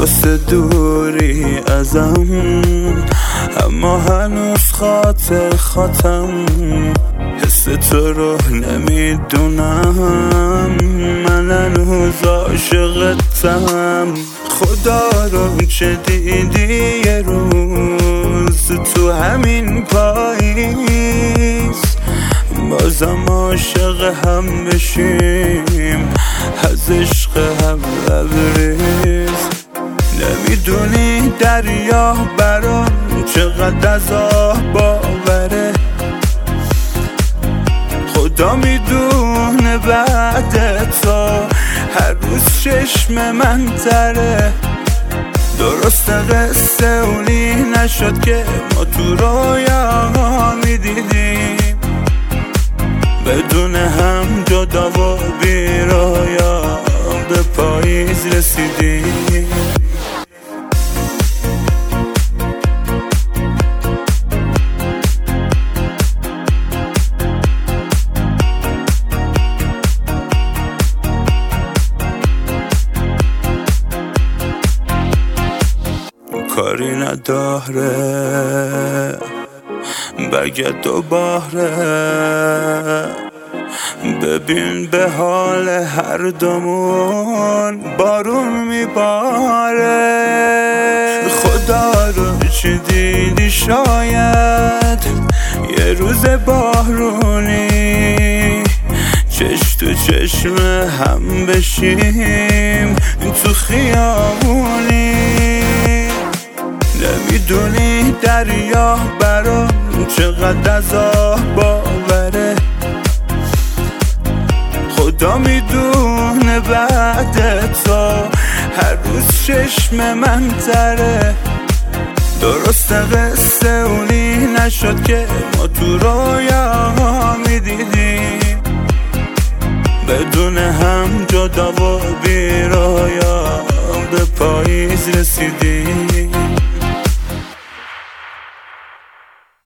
واسه دوری ازم، اما هنوز خاطرم حس تو رو نمیدونم. من هنوز عاشقتم. خدا رو چه دیدی یه روز تو همین پاییز، بازم عاشق هم بشیم از عشق هم لبریز. نمیدونی دریا برام چقدر از آه باوره، خدا میدونه بعد تو هر روز چشم من تره. درست قصه اونی نشد که ما تو رویا میدیدیم، بدون هم جدا و بیرایا به پاییز رسیدیم. کاری نداره برگرد دوباره، ببین به حال هر دومون بارون میباره. خدا رو چی دیدی شاید یه روز بارونی، چشم تو چشم هم بشیم تو خیابونی. نمیدونی دریا برام چقدر از آه باوره، خدا میدونه بعد تو هر روز چشم من تره. درست قصه اونی نشد که ما تو رویا میدیدیم، بدون هم جدا و بیرایا به پاییز رسیدیم.